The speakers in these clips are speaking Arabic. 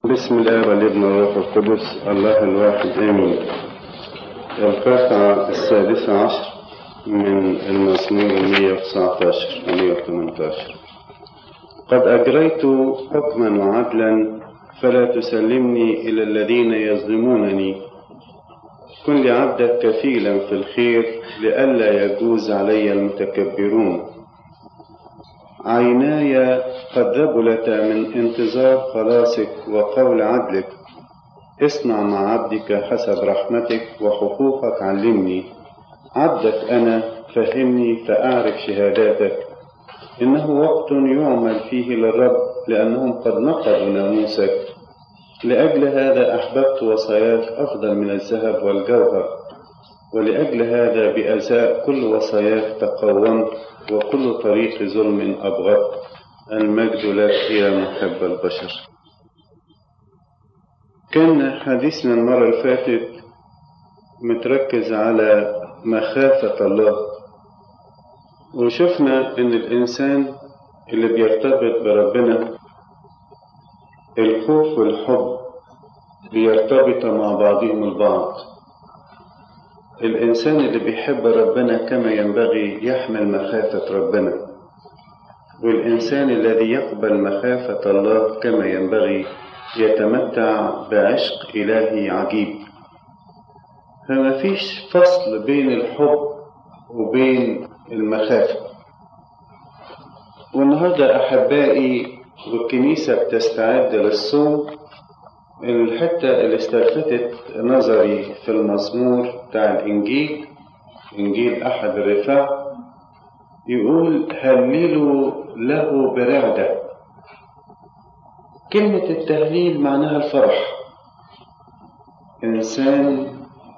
بسم الله والابن والروح القدس الله الواحد آمين. القطعة 16 من المزمور 119 و 118. قد أجريت حكما وعدلا فلا تسلمني إلى الذين يظلمونني. كن لعبدك كفيلا في الخير لئلا يجوز علي المتكبرون. عيناي قد ذبلتا من انتظار خلاصك وقول عدلك. اصنع مع عبدك حسب رحمتك وحقوقك علمني. عبدك أنا فهمني فأعرف شهاداتك. إنه وقت يعمل فيه للرب لأنهم قد نقضوا ناموسك. لأجل هذا أحببت وصاياك أفضل من الذهب والجوهر. ولأجل هذا بأزاء كل وصاياك تقومت وكل طريق ظلم أبغضت. المجد لك يا محب البشر. كان حديثنا المرة اللي فاتت متركز على مخافة الله، وشفنا إن الإنسان اللي بيرتبط بربنا الخوف والحب بيرتبط مع بعضهم البعض. الإنسان اللي بيحب ربنا كما ينبغي يحمل مخافة ربنا، والإنسان الذي يقبل مخافة الله كما ينبغي يتمتع بعشق إلهي عجيب. فما فيش فصل بين الحب وبين المخافة. والنهاردة أحبائي والكنيسة بتستعد للصوم، الحتة اللي استلفتت نظري في المزمور بتاع الإنجيل، إنجيل أحد الرفاع، يقول هللوا له برعدة. كلمة التهليل معناها الفرح. إنسان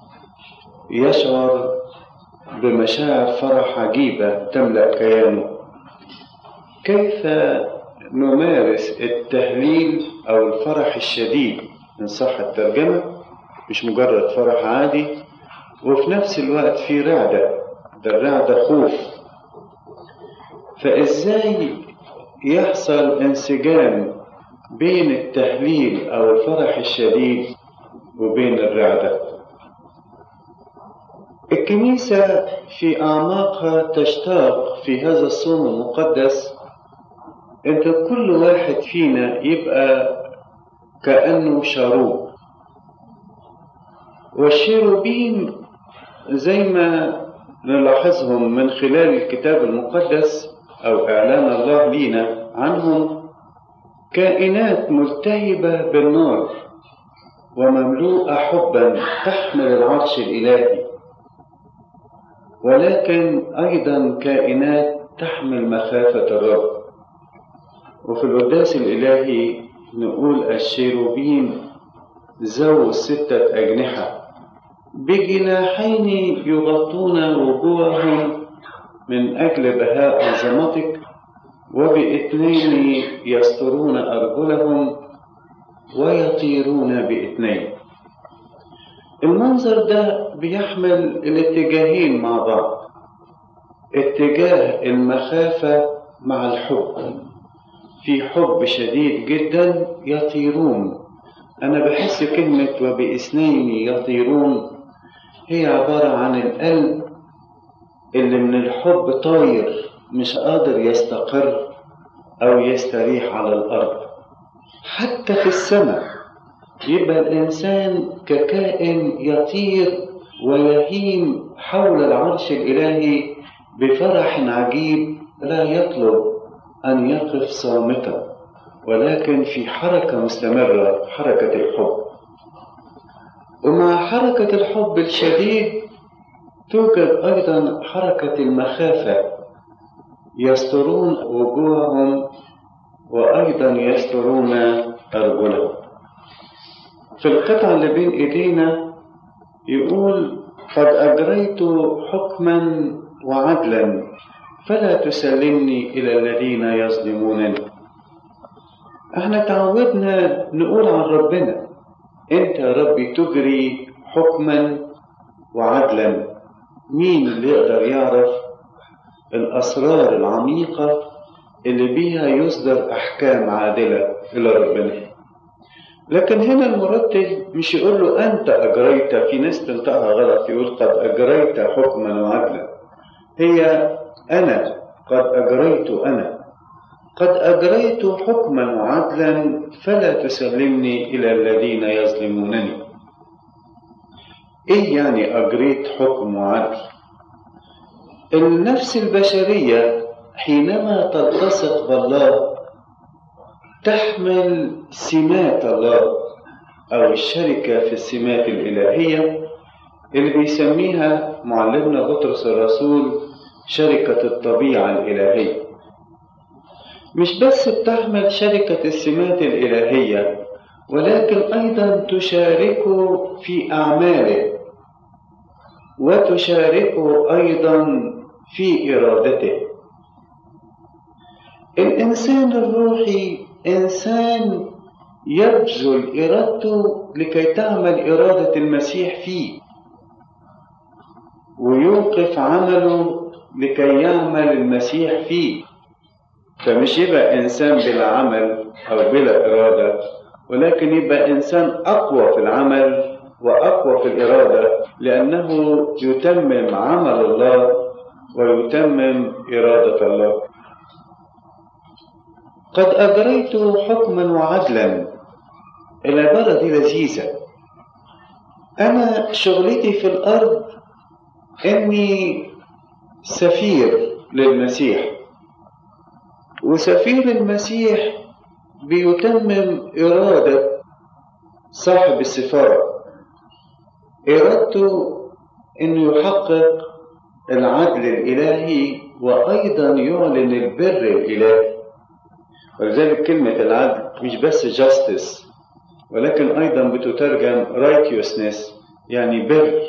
يشعر بمشاعر فرح عجيبة تملأ كيانه. كيف نمارس التهليل أو الفرح الشديد إن صح الترجمة؟ مش مجرد فرح عادي، وفي نفس الوقت في رعدة، ده الرعدة خوف. فإزاي يحصل انسجام بين التهليل أو الفرح الشديد وبين الرعدة؟ الكنيسة في أعماقها تشتاق في هذا الصوم المقدس أنت كل واحد فينا يبقى كأنه شاروب. والشيروبين زي ما نلاحظهم من خلال الكتاب المقدس أو إعلان الله لينا عنهم كائنات ملتهبة بالنار ومملوءة حبا تحمل العرش الإلهي، ولكن أيضا كائنات تحمل مخافة الرب. وفي القداس الإلهي نقول الشيروبين ذو 6 أجنحة بجناحين يغطون وجوههم من أجل بهاء عظمتك، وب2 يسترون أرجلهم ويطيرون ب2. المنظر ده بيحمل الاتجاهين مع بعض، اتجاه المخافة مع الحب. في حب شديد جدا يطيرون. أنا بحس كلمة وب2 يطيرون هي عبارة عن القلب اللي من الحب طاير مش قادر يستقر أو يستريح على الأرض. حتى في السماء يبقى الإنسان ككائن يطير ويهيم حول العرش الإلهي بفرح عجيب، لا يطلب أن يقف صامتا، ولكن في حركة مستمرة، حركة الحب. ومع حركة الحب الشديد توجد أيضا حركة المخافة. يسترون وجوههم وأيضا يسترون أرجلهم. في القطعة اللي بين إيدينا يقول قد أجريت حكما وعدلا فلا تسلمني إلى الذين يظلمونني. احنا تعودنا نقول عن ربنا انت يا ربي تجري حكما وعدلا. مين اللي يقدر يعرف الأسرار العميقة اللي بيها يصدر أحكام عادلة إلى ربنا؟ لكن هنا المرتل مش يقول له أنت أجريت، في ناس تنطقها غلط يقول قد أجريت حكما وعدلا، هي أنا قد أجريت، أنا قد أجريت حكما وعدلا فلا تسلمني إلى الذين يظلمونني. إيه يعني أجريت حكم وعدل؟ النفس البشرية حينما تلتصق بالله تحمل سمات الله أو الشركة في السمات الإلهية اللي بيسميها معلمنا بطرس الرسول شركة الطبيعة الإلهية. مش بس بتحمل شركة السمات الإلهية، ولكن أيضا تشاركه في أعماله وتشاركه أيضا في إرادته. الإنسان الروحي إنسان يبذل إرادته لكي تعمل إرادة المسيح فيه، ويوقف عمله لكي يعمل المسيح فيه. فمش يبقى إنسان بلا عمل أو بلا إرادة، ولكن يبقى إنسان أقوى في العمل وأقوى في الإرادة، لأنه يتمم عمل الله ويتمم إرادة الله. قد أجريت حكما وعدلا، العبارة دي لذيذة. أنا شغلتي في الأرض إني سفير للمسيح، وسفير المسيح بيتمم إرادة صاحب السفارة. إرادته إنه يحقق العدل الإلهي وأيضا يعلن البر الإلهي. ولذلك كلمة العدل مش بس justice، ولكن أيضا بتترجم righteousness، يعني بر.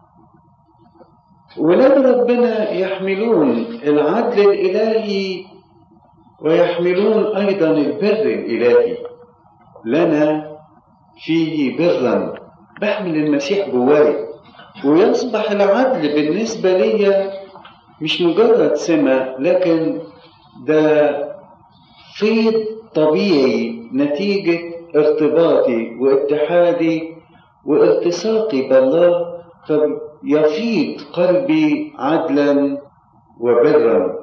ولاد ربنا يحملون العدل الإلهي ويحملون أيضا البر الإلهي. لنا فيه برا، بحمل المسيح جواي، ويصبح العدل بالنسبة لي مش مجرد سمة، لكن ده فيض طبيعي نتيجة ارتباطي واتحادي والتصاقي بالله، فيفيض قلبي عدلا وبرا.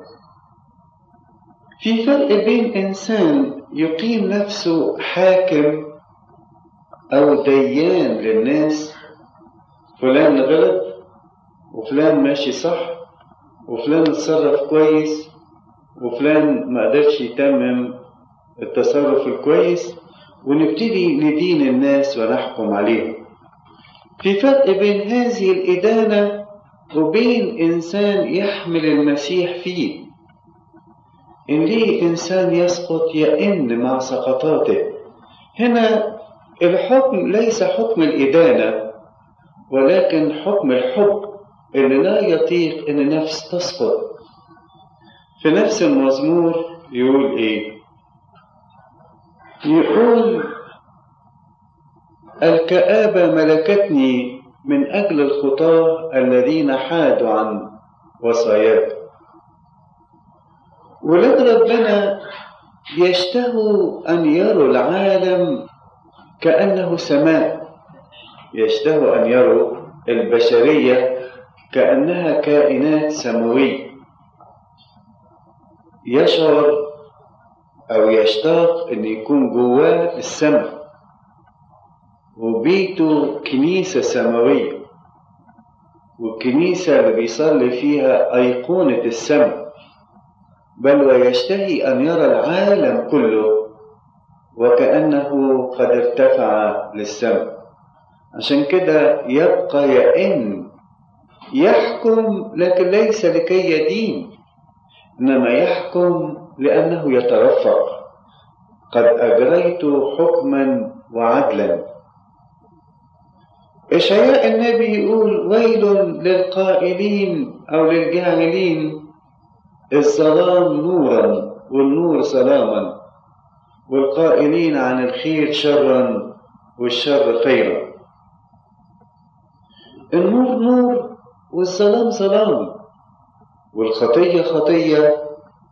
في فرق بين إنسان يقيم نفسه حاكم أو ديان للناس، فلان غلط وفلان ماشي صح وفلان اتصرف كويس وفلان ما قدرش يتمم التصرف الكويس، ونبتدي ندين الناس ونحكم عليهم. في فرق بين هذه الإدانة وبين إنسان يحمل المسيح فيه. إن ليه إنسان يسقط يئن مع سقطاته. هنا الحكم ليس حكم الإدانة، ولكن حكم الحب اللي لا يطيق إن نفس تسقط. في نفس المزمور يقول إيه؟ يقول الكآبة ملكتني من أجل الخطاة الذين حادوا عن وصاياك. ولاد ربنا يشتهوا أن يروا العالم كأنه سماء، يشتهوا أن يروا البشرية كأنها كائنات سماوية. يشعر أو يشتاق أن يكون جواه السماء وبيته كنيسة سماوية، والكنيسة اللي بيصلي فيها أيقونة السماء، بل ويشتهي أن يرى العالم كله وكأنه قد ارتفع للسماء. عشان كده يبقى يئن، يحكم لكن ليس لكي يدين، إنما يحكم لأنه يترفق. قد أجريت حكما وعدلا. إشعياء النبي يقول ويل للقائلين أو للجاهلين الظلام نورا والنور ظلاما، والقائلين عن الخير شرا والشر خيرا. النور نور والظلام ظلام، والخطية خطية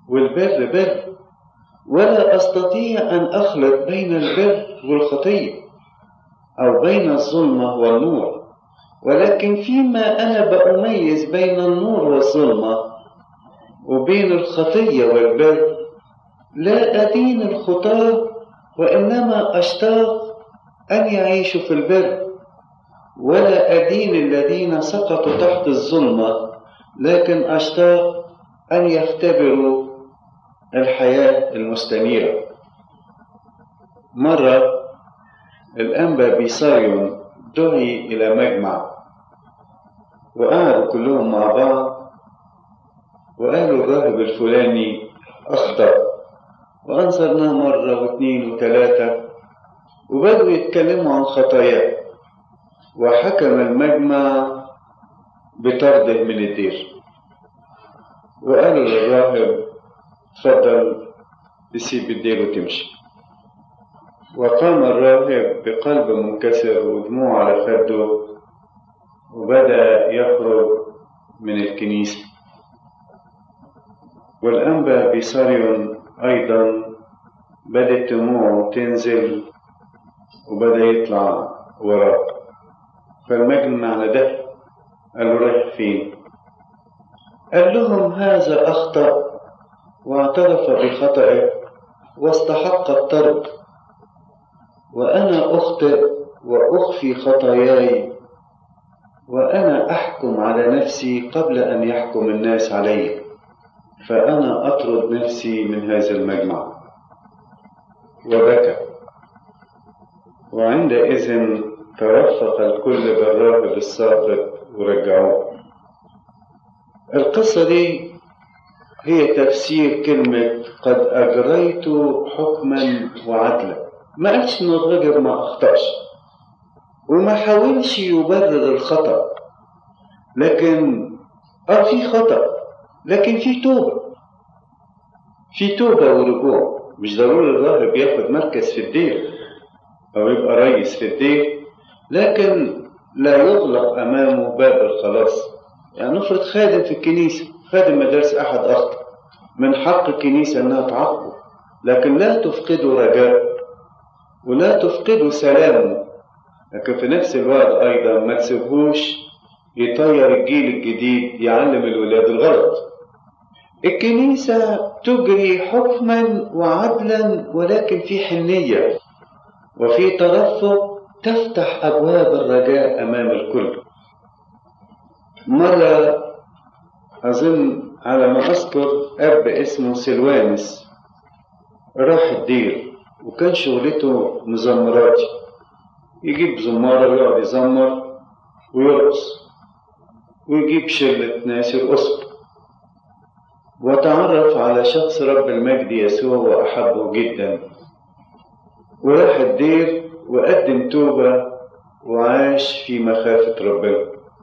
والبر بر، ولا أستطيع أن أخلط بين البر والخطية. أو بين الظلمة والنور، ولكن فيما أنا بأميز بين النور والظلمة وبين الخطية والبر لا أدين الخطاة، وإنما أشتاق أن يعيشوا في البر، ولا أدين الذين سقطوا تحت الظلمة، لكن أشتاق أن يختبروا الحياة المستنيرة. مرة الأنبا بيساريون دعي إلى مجمع، وقعدوا كلهم مع بعض وقالوا الراهب الفلاني أخطأ، وأنظرناه مرة واثنين وثلاثة، وبدأوا يتكلموا عن خطاياه، وحكم المجمع بطرده من الدير، وقالوا للراهب تفضل تسيب الدير وتمشي. وقام الراهب بقلب منكسر ودموع على خده، وبدأ يخرج من الكنيسة. والأنبا بيساريون أيضا بدأت دموعه تنزل وبدأ يطلع وراه. فالمجمع نده قال له رايح فين؟ قال لهم هذا أخطأ واعترف بخطئه واستحق الطرد، وأنا أخطئ وأخفي خطاياي، وأنا أحكم على نفسي قبل أن يحكم الناس علي، فأنا أطرد نفسي من هذا المجمع. وبكى، وعندئذ ترفق الكل بالراهب الساقط ورجعوه. القصة دي هي تفسير كلمة قد أجريت حكما وعدلا. ما قالش إنه الراجل ما أخطأش، وما حاولش يبرر الخطأ، لكن في خطأ، لكن في توبة ورجوع. مش ضروري الراهب ياخد مركز في الدير أو يبقى رئيس في الدير، لكن لا يغلق أمامه باب الخلاص. يعني نفرض خادم في الكنيسة، خادم مدارس أحد أخطأ، من حق الكنيسة أنها تعاقبه، لكن لا تفقده رجاء ولا تفقده سلامه. لكن في نفس الوقت أيضا ما تسيبهوش يطير الجيل الجديد يعلم الولاد الغلط. الكنيسة تجري حكما وعدلا، ولكن في حنية وفي ترفق تفتح أبواب الرجاء أمام الكل. مرة أظن على ما أذكر أب اسمه سلوانس راح الدير، وكان شغلته مزمراتي، يجيب زمارة ويقعد يزمر ويرقص، ويجيب شلة ناس يرقصوا. وتعرف على شخص رب المجد يسوع وأحبه جدا، وراح الدير وقدم توبة وعاش في مخافة ربنا.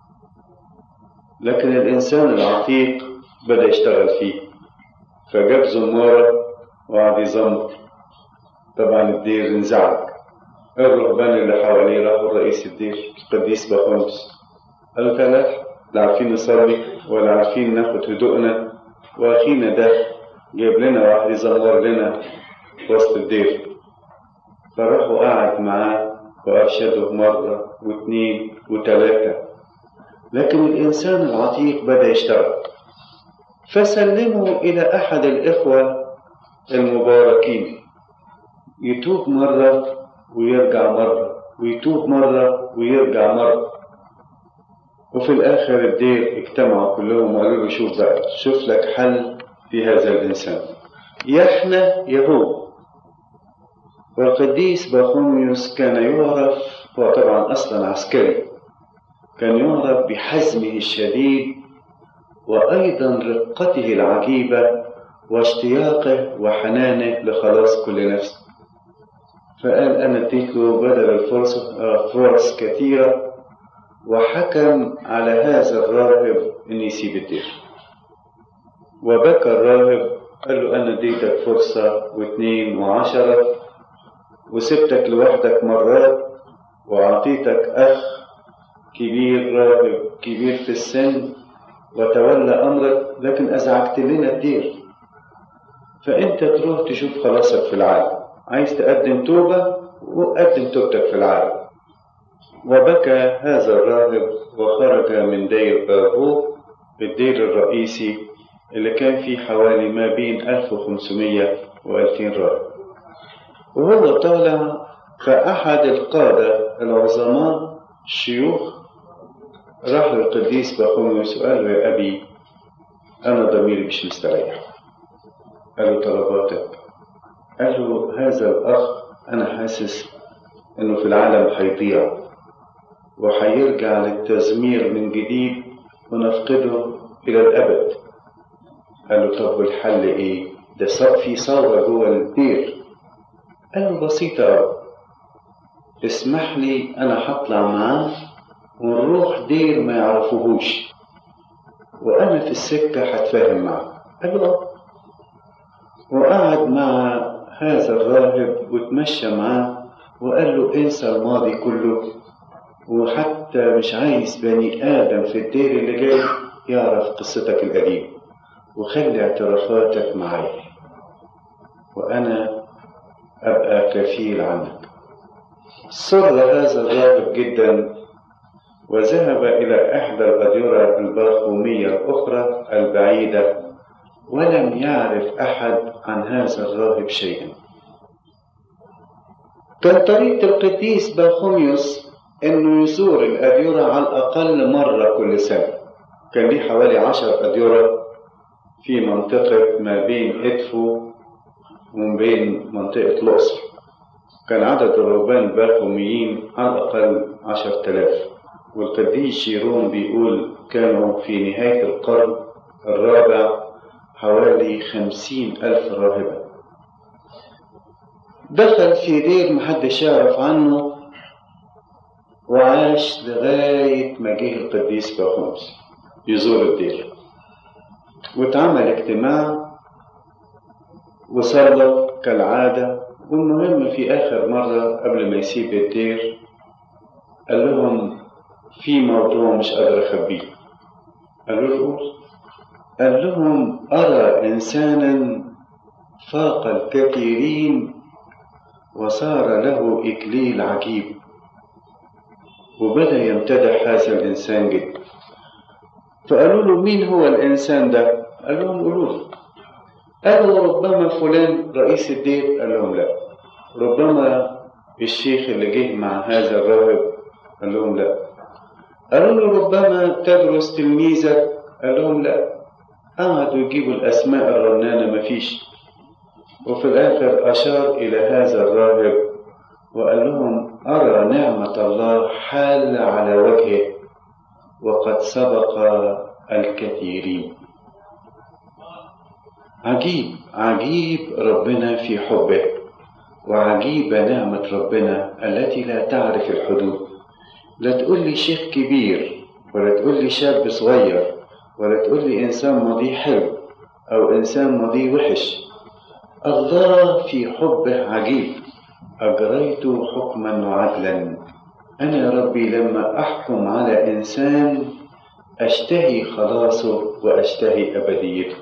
لكن الإنسان العتيق بدأ يشتغل فيه، فجاب زمارة وقعد يزمر. طبعا الدير انزعج، الرهبان اللي حواليه راحوا رئيس الدير القديس بخمس، قالوا ثلاث لا عارفين نصلي ولا عارفين ناخد هدوءنا، واخينا ده جايب لنا واحد يزمر لنا وسط الدير. فراحوا قاعد معاه وأرشده مرة واثنين وثلاثة، لكن الإنسان العتيق بدأ يشتغل. فسلموا إلى أحد الإخوة المباركين، يتوب مرة ويرجع مرة، ويتوب مرة ويرجع مرة. وفي الآخر الدير اجتمعوا كلهم وقالوا له شوف بقى، شوف لك حل في هذا الإنسان، يحنى يهوب. والقديس بخوميوس كان يعرف، هو طبعا أصلا عسكري، كان يعرف بحزمه الشديد وأيضا رقته العجيبة واشتياقه وحنانه لخلاص كل نفس. فقال أنا اديت له بدل فرص كثيرة، وحكم على هذا الراهب أن يسيب الدير. وبكى الراهب قال له أنا اديتك فرصة واثنين وعشرة، وسبتك لوحدك مرات، وأعطيتك أخ كبير راهب كبير في السن وتولى أمرك، لكن أزعجت لنا الدير. فأنت تروح تشوف خلاصك في العالم، عايز تقدم توبة وقدم توبتك في العالم، وبكى هذا الراهب وخرج من دير بابوه الدير الرئيسي اللي كان فيه حوالي ما بين 1500 و2000 راهب. وهو طالع فأحد القادة العظماء الشيوخ راح للقديس بخوميوس وقال له: يا أبي، أنا ضميري مش مستريح. قال له: طلباتك؟ قال له: هذا الأخ أنا حاسس إنه في العالم هيضيع وهيرجع للتزمير من جديد ونفقده إلى الأبد. قال له: طب والحل إيه؟ ده في ثورة جوه الدير. قال له: بسيطة أوي، اسمح لي أنا هطلع معاه ونروح دير ما يعرفوهوش، وأنا في السكة هتفاهم معاه. قال له: وقعد مع هذا الراهب وتمشى معاه وقال له: انسى الماضي كله، وحتى مش عايز بني آدم في الدير اللي جاي يعرف قصتك القديمة، وخلي اعترافاتك معايا وأنا أبقى كفيل عنك. سر هذا الراهب جدا وذهب إلى إحدى الأديرة الباخومية الأخرى البعيدة، ولم يعرف أحد عن هذا الراهب شيئا. كان طريقة القديس باخوميوس إنه يزور الأديرة على الأقل مرة كل سنة. كان ليه حوالي 10 أديرة في منطقة ما بين إدفو وما بين منطقة الأقصر. كان عدد الرهبان الباخوميين على الأقل 10,000، والقديس شيرون بيقول كانوا في نهاية القرن الرابع حوالي 50,000 راهبا. دخل في دير محدش يعرف عنه وعاش لغاية ما جه القديس باخوميوس يزور الدير، واتعمل اجتماع وصلى كالعادة. والمهم في آخر مرة قبل ما يسيب الدير قال لهم: في موضوع مش قادر أخبيه. قالوا له: قول. قال لهم: أرى إنسانا فاق الكثيرين وصار له إكليل عجيب. وبدأ يمتدح هذا الإنسان جدا. فقالوا له: مين هو الإنسان ده؟ قال لهم: قولوا له. قالوا: ربما فلان رئيس الدير. قال لهم: لا. ربما الشيخ اللي جه مع هذا الراهب. قال لهم: لا. قالوا له: ربما تدرس تلميذك. قال لهم: لا. قعدوا يجيبوا الأسماء الرنانة مفيش. وفي الآخر أشار إلى هذا الراهب وقال لهم: أرى نعمة الله حال على وجهه وقد سبق الكثيرين. عجيب عجيب ربنا في حبه، وعجيبة نعمة ربنا التي لا تعرف الحدود. لا تقول لي شيخ كبير، ولا تقول لي شاب صغير، ولا تقول لي إنسان ماضيه حلو أو إنسان ماضيه وحش. الله في حبه عجيب. أجريت حكما وعدلا. أنا يا ربي لما أحكم على إنسان أشتهي خلاصه وأشتهي أبديته.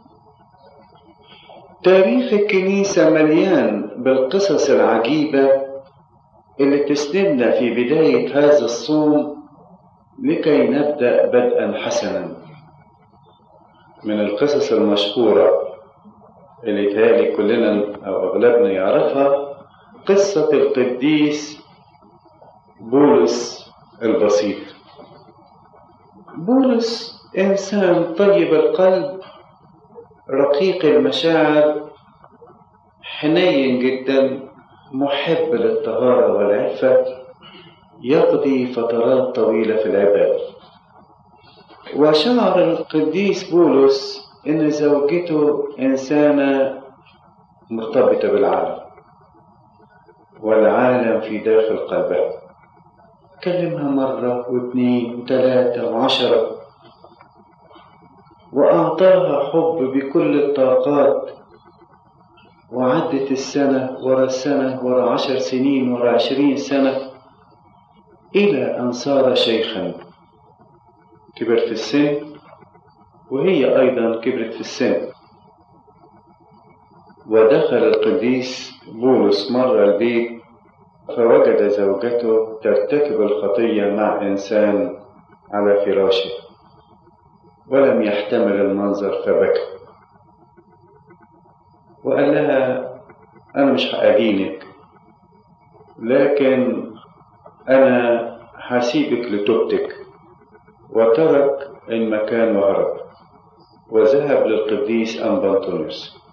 تاريخ الكنيسة مليان بالقصص العجيبة اللي تسندنا في بداية هذا الصوم لكي نبدأ بدءا حسنا. من القصص المشهورة اللي تالي كلنا أو أغلبنا يعرفها قصة القديس بولس البسيط. بولس إنسان طيب القلب، رقيق المشاعر، حنين جدا، محب للطهارة والعفة، يقضي فترات طويلة في العبادة. وشعر القديس بولس إن زوجته إنسانة مرتبطة بالعالم والعالم في داخل قلبها. كلمها مرة واثنين وثلاثة وعشرة، وأعطاها حب بكل الطاقات. وعدت السنة ورا السنة ورا 10 سنين ورا 20 سنة إلى أن صار شيخا، كبر في السن وهي أيضا كبرت في السن. ودخل القديس بولس مرة البيت فوجد زوجته ترتكب الخطية مع إنسان على فراشه، ولم يحتمل المنظر فبكى وقال لها: أنا مش هأدينك، لكن أنا هسيبك لتوبتك. وترك المكان وهرب وذهب للقديس أنبانطونيوس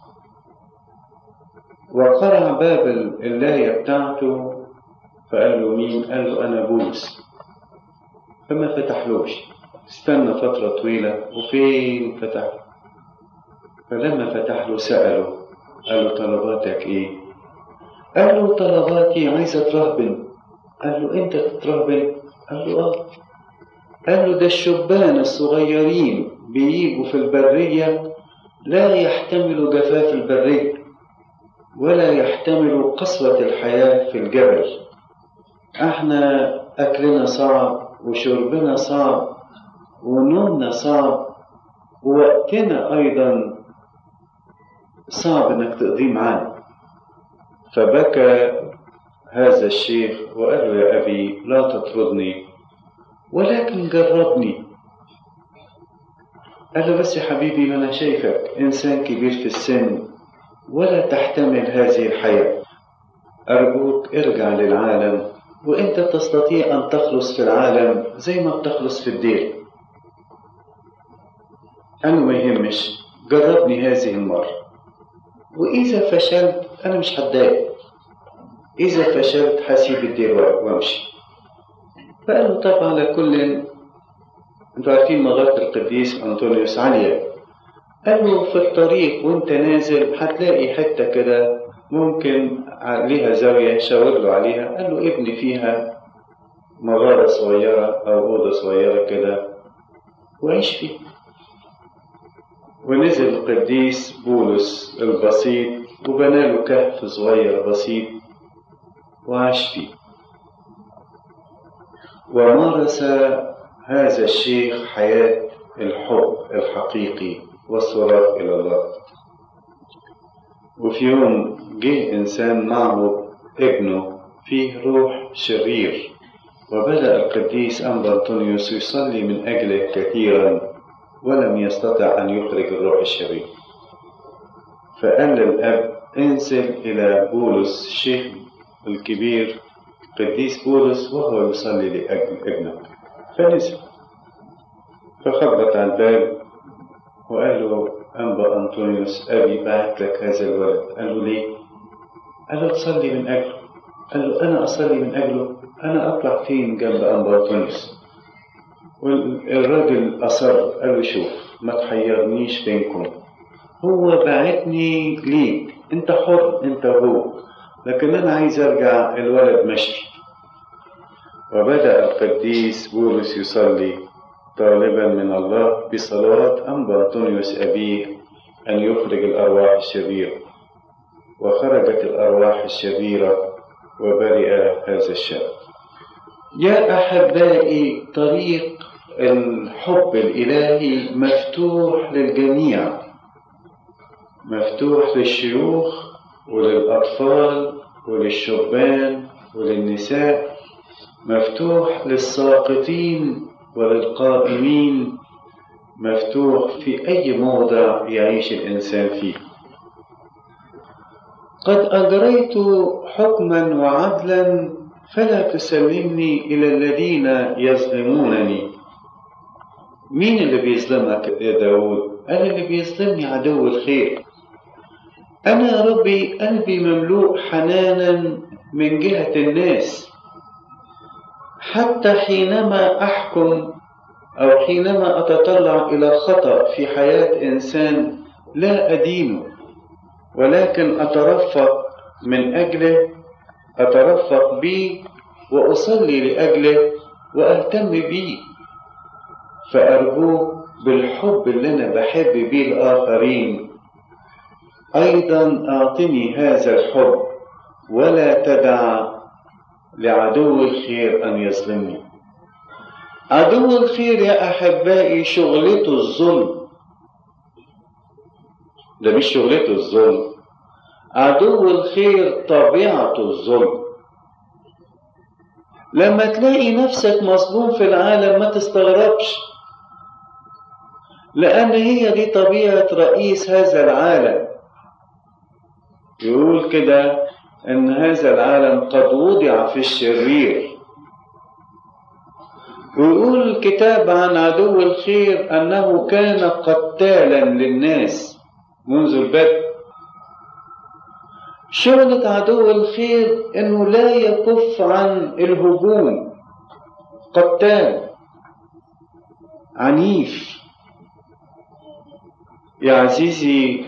وقرع باب اللاية بتاعته، فقال له: مين؟ قال له: أنا بولس. فما فتحلوش، استنى فترة طويلة وفين فتح. فلما فتح له سأله، قال له: طلباتك إيه؟ قال له: طلباتي عايزة ترهبن. قال له: أنت تترهبن؟ قال له: آه. قال له: ده الشبان الصغيرين بييجوا في البرية لا يحتملوا جفاف البرية ولا يحتملوا قسوة الحياة في الجبل. احنا أكلنا صعب وشربنا صعب ونومنا صعب ووقتنا أيضا صعب انك تقضيه معانا. فبكى هذا الشيخ وقال له: يا أبي لا تطردني ولكن جربني. قال له: بس يا حبيبي، ما أنا شايفك إنسان كبير في السن ولا تحتمل هذه الحياة، أرجوك ارجع للعالم وإنت تستطيع أن تخلص في العالم زي ما بتخلص في الدير. أنا ما يهمش، جربني هذه المرة، وإذا فشلت أنا مش هتضايق، إذا فشلت هسيب الدير وامشي. فقال له: طب على كل، انتوا عارفين مغارة القديس أنطونيوس عالية. قال له: في الطريق وانت نازل هتلاقي حتة كده ممكن ليها زاوية، شاور له عليها. قال له: ابني فيها مغارة صغيرة أو أوضة صغيرة كده وعيش فيها. ونزل القديس بولس البسيط وبنى له كهف صغير بسيط وعاش فيه. ومارس هذا الشيخ حياة الحب الحقيقي والصراخ إلى الله. وفي يوم جه إنسان معه ابنه فيه روح شرير، وبدأ القديس أنبانطونيوس يصلي من أجله كثيرا ولم يستطع أن يخرج الروح الشرير. فقال للأب: انزل إلى بولس الشيخ الكبير قديس بولس وهو يصلي لأجل ابنك. فنزل فخبط على الباب وقال له: أنبا أنطونيوس أبي بعت لك هذا الولد. قال له: ليه؟ قال له: تصلي من أجله. قال له: أنا أصلي من أجله؟ أنا أطلع فين جنب أنبا أنطونيوس؟ والراجل أصر، قال له: شوف، ما تحيرنيش بينكم، هو بعتني ليك، أنت حر أنت وهو، لكن أنا عايز أرجع الولد مشي. وبدأ القديس بولس يصلي طالبا من الله بصلاة أنبا أنطونيوس أبيه أن يخرج الأرواح الشريرة. وخرجت الأرواح الشريرة وبرئ هذا الشاب. يا أحبائي، طريق الحب الإلهي مفتوح للجميع، مفتوح للشيوخ وللأطفال وللشبان وللنساء، مفتوح للساقطين وللقائمين، مفتوح في أي موضع يعيش الإنسان فيه. قد أجريت حكما وعدلا فلا تسلمني إلى الذين يظلمونني. مين اللي بيظلمك يا داود؟ أنا اللي بيظلمني عدو الخير. أنا يا ربي قلبي مملوء حنانا من جهة الناس، حتى حينما أحكم أو حينما أتطلع إلى خطأ في حياة إنسان لا أدينه، ولكن أترفق من أجله، أترفق به وأصلي لأجله وأهتم به. فأرجوك بالحب اللي أنا بحب به الآخرين أيضا أعطني هذا الحب، ولا تدع لعدو الخير أن يظلمني. عدو الخير يا أحبائي شغلته الظلم، ده مش شغلته الظلم، عدو الخير طبيعته الظلم. لما تلاقي نفسك مظلوم في العالم ما تستغربش، لأن هي دي طبيعة رئيس هذا العالم. يقول كده إن هذا العالم قد وضع في الشرير. ويقول الكتاب عن عدو الخير أنه كان قتالا للناس منذ البدء. شغلة عدو الخير إنه لا يكف عن الهجوم، قتال عنيف. يا عزيزي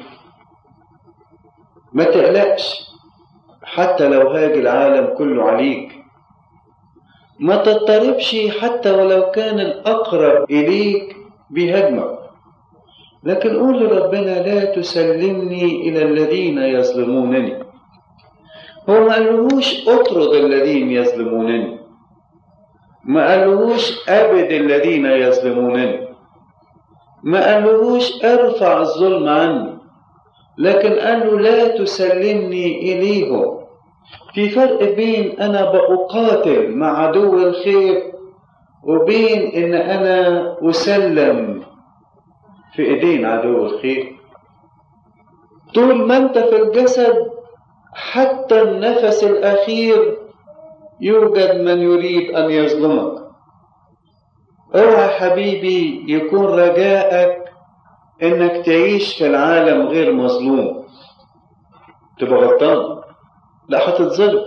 ما تقلقش حتى لو هاج العالم كله عليك، ما تضطربش حتى ولو كان الأقرب إليك بهجمك، لكن قول لربنا لا تسلمني إلى الذين يظلمونني. هو ما قالوش اطرد الذين يظلمونني، ما قالوش أبد الذين يظلمونني، ما قالوش ارفع الظلم عني، لكن قالوا لا تسلمني إليهم. في فرق بين أنا بقاتل مع عدو الخير وبين إن أنا أسلم في إيدين عدو الخير. طول ما أنت في الجسد حتى النفس الأخير يوجد من يريد أن يظلمك. اوعى حبيبي يكون رجائك إنك تعيش في العالم غير مظلوم، تبقى غلطان. لا، هتتظلم،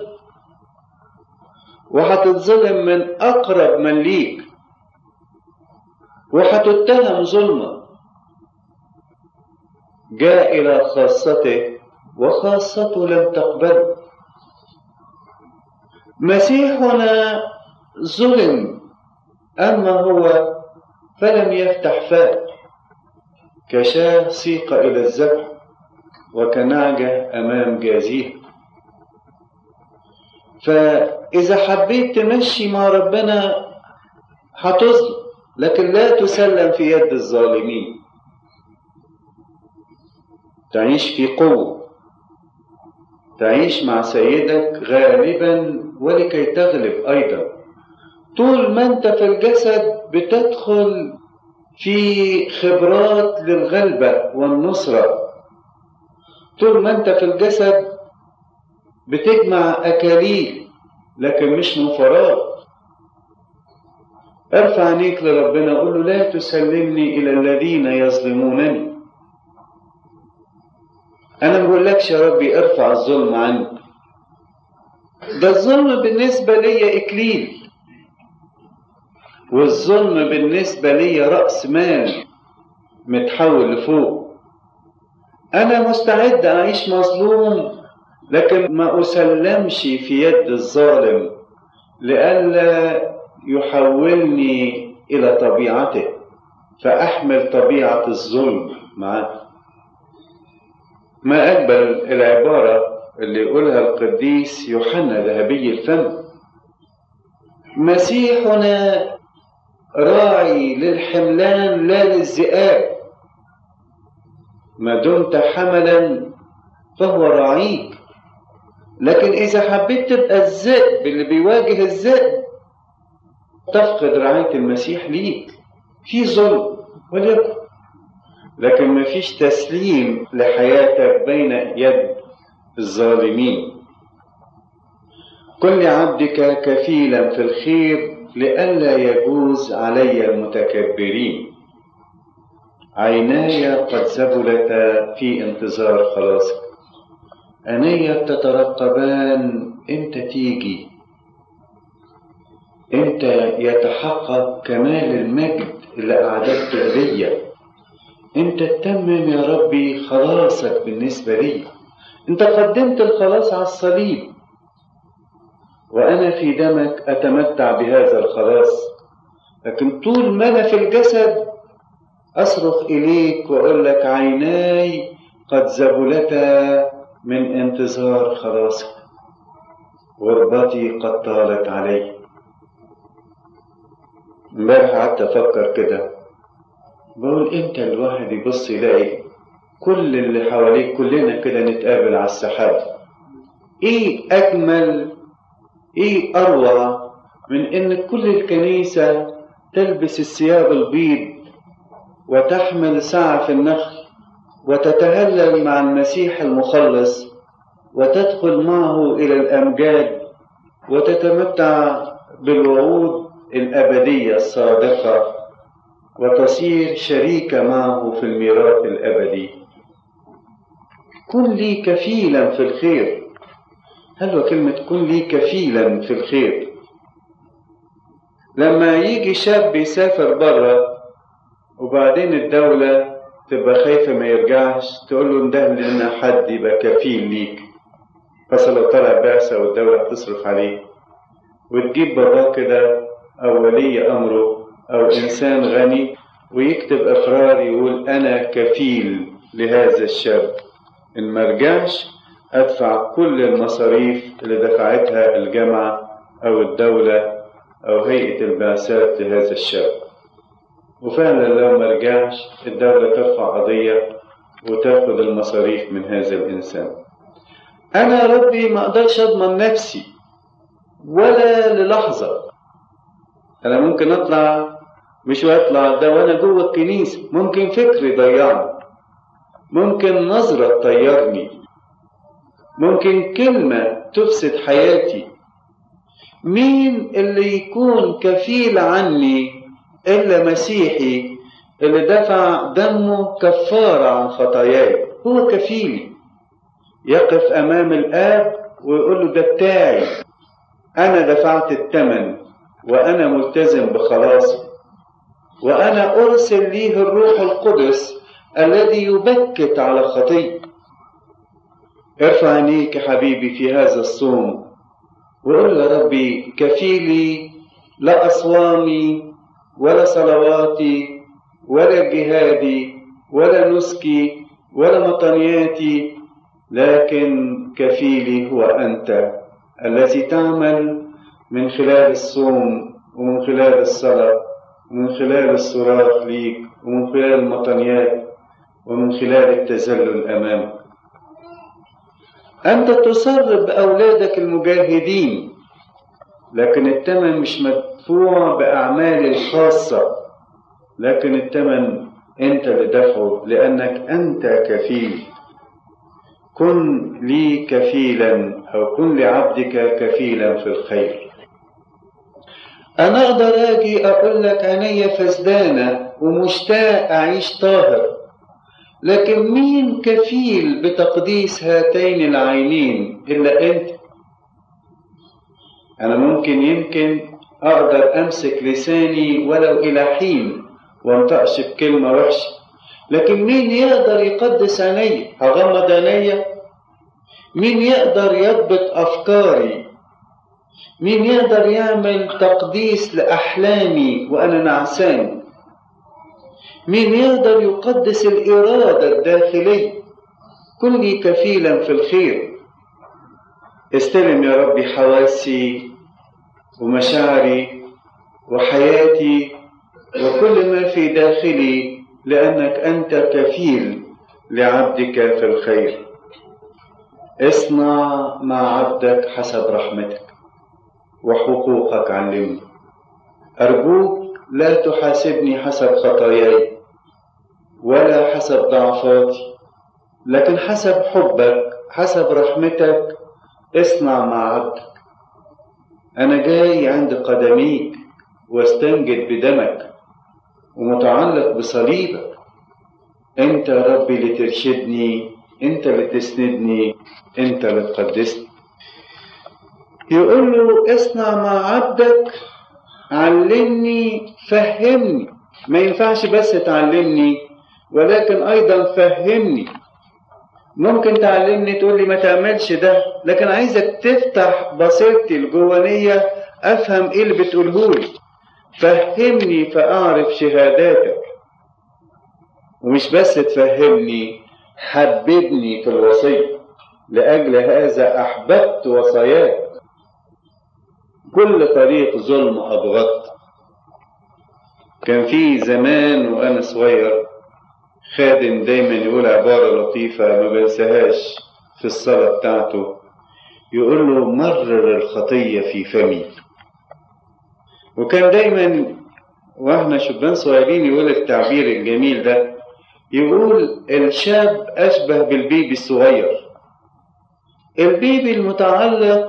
وهتتظلم من أقرب من ليك، وهتتهم ظلما. جاء إلى خاصته وخاصته لم تقبله. مسيحنا ظلم، أما هو فلم يفتح فاه، كشاة سيق إلى الذبح وكنعجة أمام جازيه. فإذا حبيت تمشي مع ربنا هتظلم، لكن لا تسلم في يد الظالمين. تعيش في قوة، تعيش مع سيدك غالبا ولكي تغلب أيضا. طول ما أنت في الجسد بتدخل في خبرات للغلبة والنصرة، طول ما أنت في الجسد بتجمع أكاليل لكن مش من فراغ. ارفع عينيك لربنا، قول له لا تسلمني إلى الذين يظلمونني. أنا ما بقولكش يا ربي ارفع الظلم عني، ده الظلم بالنسبة لي إكليل، والظلم بالنسبة لي رأس مال متحول لفوق. أنا مستعد أعيش مظلوم لكن ما أسلمش في يد الظالم لئلا يحولني إلى طبيعته فأحمل طبيعة الظلم معه. ما أقبل العبارة اللي يقولها القديس يوحنا ذهبي الفم: مسيحنا راعي للحملان لا للذئاب، ما دمت حملا فهو راعيك. لكن إذا حبيت تبقى الذئب اللي بيواجه الذئب تفقد رعاية المسيح ليك. في ظلم وليكن، لكن ما فيش تسليم لحياتك بين يد الظالمين. كن عبدك كفيلا في الخير لئلا يجوز علي المتكبرين. عيناي قد زبلتا في انتظار خلاصك، عيناي تترقبان امتى تيجي، امتى يتحقق كمال المجد اللي أعددته ليا، امتى تتمم يا ربي خلاصك بالنسبة لي. انت قدمت الخلاص على الصليب، وأنا في دمك أتمتع بهذا الخلاص، لكن طول ما أنا في الجسد أصرخ إليك وأقول لك عيناي قد زبلتا من انتظار خلاصك، غربتي قد طالت علي. امبارح قعدت أفكر كده، بقول إمتى الواحد يبص يلاقي كل اللي حواليك كلنا كده نتقابل على السحاب؟ إيه أجمل، إيه أروع من إن كل الكنيسة تلبس الثياب البيض وتحمل سعف النخل وتتهلل مع المسيح المخلص وتدخل معه إلى الأمجاد وتتمتع بالوعود الأبدية الصادقة وتصير شريكة معه في الميراث الأبدي. كن لي كفيلا في الخير. هل هو كلمة كن لي كفيلا في الخير؟ لما يجي شاب يسافر برا وبعدين الدولة تبقى خايفة ما يرجعش، تقول له انده لنا حد يبقى كفيل ليك، بس لو طلع بعثة والدولة هتصرف عليه، وتجيب باباه كده أو ولي أمره أو إنسان غني ويكتب إقرار يقول أنا كفيل لهذا الشاب، إن ما رجعش أدفع كل المصاريف اللي دفعتها الجامعة أو الدولة أو هيئة البعثات لهذا الشاب. وفعلا لو ما رجعش الدولة ترفع قضية وتاخد المصاريف من هذا الإنسان. أنا ربي ما أقدرش أضمن نفسي ولا للحظة. أنا ممكن أطلع مش أطلع ده وأنا جوه الكنيسة، ممكن فكر يضيعني، ممكن نظرة تطيرني، ممكن كلمة تفسد حياتي. مين اللي يكون كفيل عني إلا مسيحي اللي دفع دمه كفارة عن خطاياي؟ هو كفيلي، يقف أمام الآب ويقول له ده بتاعي، أنا دفعت الثمن وأنا ملتزم بخلاصي، وأنا أرسل ليه الروح القدس الذي يبكت على خطيئتي. ارفع عينيك يا حبيبي في هذا الصوم وقل يا ربي كفيلي، لا أصوامي ولا صلواتي ولا جهادي ولا نسكي ولا مطنياتي، لكن كفيلي هو أنت الذي تعمل من خلال الصوم ومن خلال الصلاة ومن خلال الصراخ ليك ومن خلال المطنيات ومن خلال التذلل أمامك. أنت تصر بأولادك المجاهدين، لكن الثمن مش مدفوع بأعمال الخاصة، لكن الثمن أنت اللي دفعه لأنك أنت كفيل. كن لي كفيلا أو كن لعبدك كفيلا في الخير. أنا أقدر أجي أقول لك عيني فسدانة ومشتاق أعيش طاهر، لكن مين كفيل بتقديس هاتين العينين إلا أنت؟ أنا يمكن أقدر أمسك لساني ولو إلى حين وانطقش بكلمة وحشة، لكن مين يقدر يقدس عيني؟ هغمض عيني؟ مين يقدر يضبط أفكاري؟ مين يقدر يعمل تقديس لأحلامي وأنا نعسان؟ مين يقدر يقدس الإرادة الداخلية؟ كن لي كفيلا في الخير. استلم يا ربي حواسي ومشاعري وحياتي وكل ما في داخلي، لأنك أنت كفيل لعبدك في الخير. اصنع مع عبدك حسب رحمتك وحقوقك علمني. أرجوك لا تحاسبني حسب خطاياي ولا حسب ضعفاتي، لكن حسب حبك حسب رحمتك اصنع مع عبدك. أنا جاي عند قدميك واستنجد بدمك ومتعلق بصليبك. أنت ربي اللي ترشدني، أنت اللي تسندني، أنت اللي تقدسني. يقول له اصنع مع عبدك، علمني فهمني. ما ينفعش بس تعلمني ولكن أيضا فهمني. ممكن تعلمني تقول لي ما تعملش ده، لكن عايزك تفتح بصيرتي الجوانية أفهم إيه اللي بتقولهولي. فهمني فأعرف شهاداتك، ومش بس تفهمني، حببني في الوصية. لأجل هذا أحببت وصاياك، كل طريق ظلم أبغضت. كان في زمان وأنا صغير خادم دايما يقول عبارة لطيفة ما بنساهاش في الصلاة بتاعته، يقول له مرر الخطية في فمي. وكان دايما واحنا شبان صغيرين يقول التعبير الجميل ده، يقول الشاب أشبه بالبيبي الصغير، البيبي المتعلق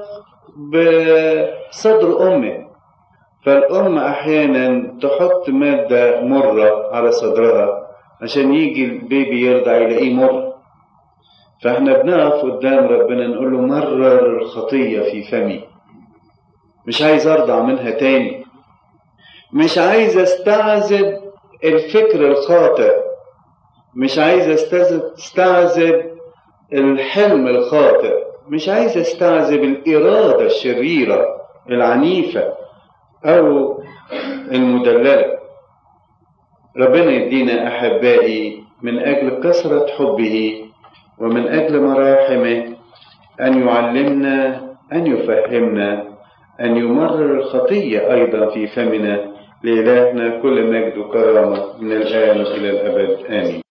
بصدر أمه، فالأم أحيانا تحط مادة مرة على صدرها عشان يجي البيبي يرضع يلاقيه مر. فاحنا بنقف قدام ربنا نقول له مرر الخطية في فمي، مش عايز أرضع منها تاني، مش عايز استعذب الفكر الخاطئ، مش عايز استعذب الحلم الخاطئ، مش عايز استعذب الإرادة الشريرة العنيفة أو المدللة. ربنا يدينا أحبائي من أجل كثرة حبه ومن أجل مراحمه أن يعلمنا، أن يفهمنا، أن يمرر الخطية أيضا في فمنا. لإلهنا كل مجد وكرامة من الآن إلى الأبد، آمين.